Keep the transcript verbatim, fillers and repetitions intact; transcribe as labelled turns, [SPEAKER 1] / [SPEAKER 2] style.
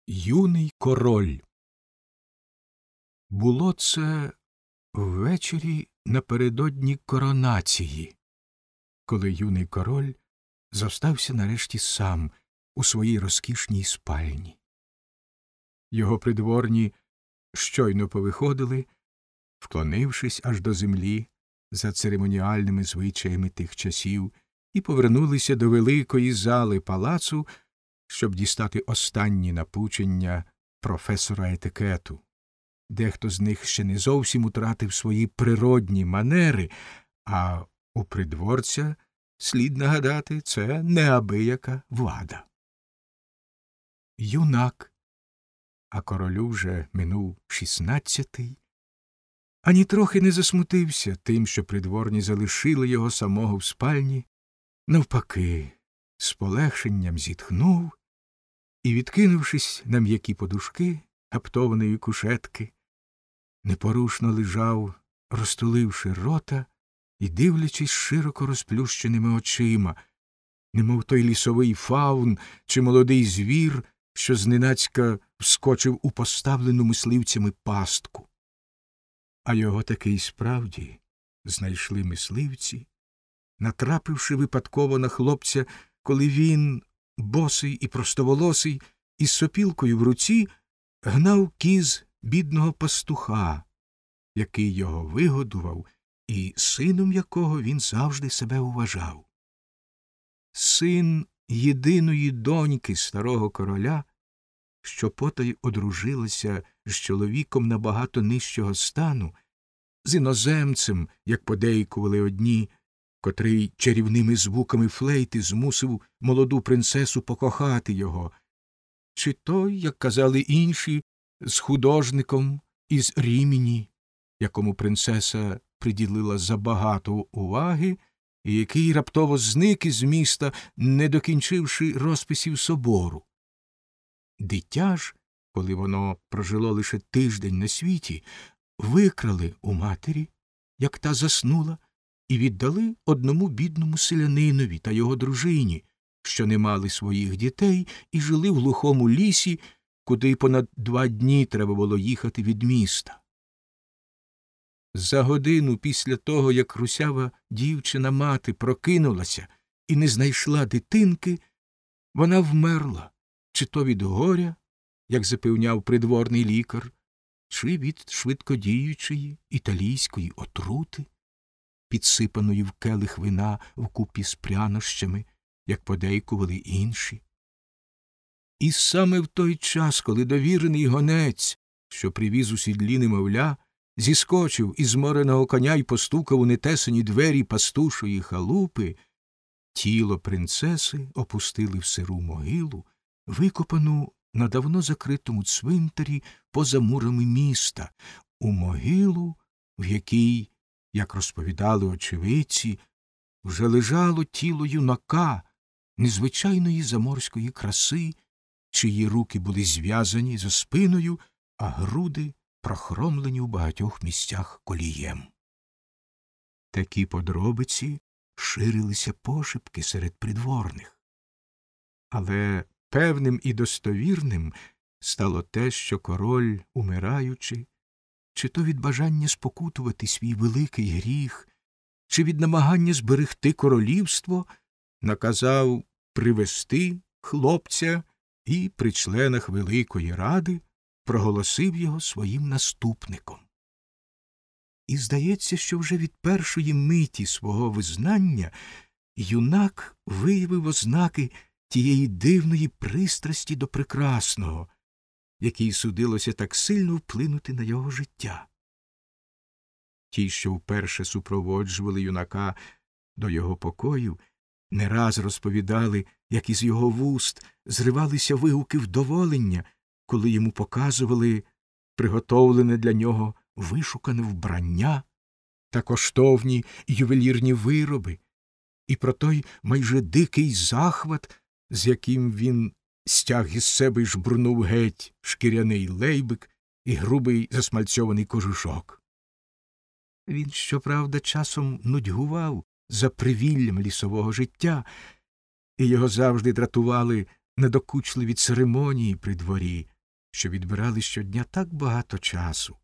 [SPEAKER 1] Юний король. Було це ввечері напередодні коронації, коли юний король зостався нарешті сам у своїй розкішній спальні. Його придворні щойно повиходили, вклонившись аж до землі за церемоніальними звичаями тих часів, і повернулися до великої зали палацу, щоб дістати останні напучення професора етикету. Дехто з них ще не зовсім утратив свої природні манери, а у придворця, слід нагадати, це неабияка влада. Юнак, а королю вже минув шістнадцятий, ані трохи не засмутився тим, що придворні залишили його самого в спальні. Навпаки, з полегшенням зітхнув і, відкинувшись на м'які подушки гаптованої кушетки, непорушно лежав, розтуливши рота і дивлячись широко розплющеними очима, немов той лісовий фаун чи молодий звір, що зненацька вскочив у поставлену мисливцями пастку. А його таки й справді знайшли мисливці, натрапивши випадково на хлопця, коли він, босий і простоволосий, із сопілкою в руці, гнав кіз бідного пастуха, який його вигодував і сином якого він завжди себе вважав. Син єдиної доньки старого короля, що потай одружилася з чоловіком набагато нижчого стану, з іноземцем, як подейкували одні, котрий чарівними звуками флейти змусив молоду принцесу покохати його, чи той, як казали інші, з художником із Рімені, якому принцеса приділила забагато уваги, і який раптово зник із міста, не докінчивши розписів собору. Дитя ж, коли воно прожило лише тиждень на світі, викрали у матері, як та заснула, і віддали одному бідному селянинові та його дружині, що не мали своїх дітей і жили в глухому лісі, куди понад два дні треба було їхати від міста. За годину після того, як русява дівчина-мати прокинулася і не знайшла дитинки, вона вмерла, чи то від горя, як запевняв придворний лікар, чи від швидкодіючої італійської отрути, підсипаної в келих вина вкупі з прянощами, як подейкували інші. І саме в той час, коли довірений гонець, що привіз у сідлі немовля, зіскочив із змореного коня й постукав у нетесані двері пастушої халупи, тіло принцеси опустили в сиру могилу, викопану на давно закритому цвинтарі поза мурами міста, у могилу, в якій, як розповідали очевидці, вже лежало тіло юнака незвичайної заморської краси, чиї руки були зв'язані за спиною, а груди прохромлені у багатьох місцях колієм. Такі подробиці ширилися пошепки серед придворних. Але певним і достовірним стало те, що король, умираючи, чи то від бажання спокутувати свій великий гріх, чи від намагання зберегти королівство, наказав привести хлопця і при членах Великої Ради проголосив його своїм наступником. І здається, що вже від першої миті свого визнання юнак виявив ознаки тієї дивної пристрасті до прекрасного, якій судилося так сильно вплинути на його життя. Ті, що вперше супроводжували юнака до його покоїв, не раз розповідали, як із його вуст зривалися вигуки вдоволення, коли йому показували приготовлене для нього вишукане вбрання та коштовні ювелірні вироби, і про той майже дикий захват, з яким він стяг із себе й жбурнув геть шкіряний лейбик і грубий засмальцьований кожушок. Він, щоправда, часом нудьгував за привіллям лісового життя, і його завжди дратували недокучливі церемонії при дворі, що відбирали щодня так багато часу.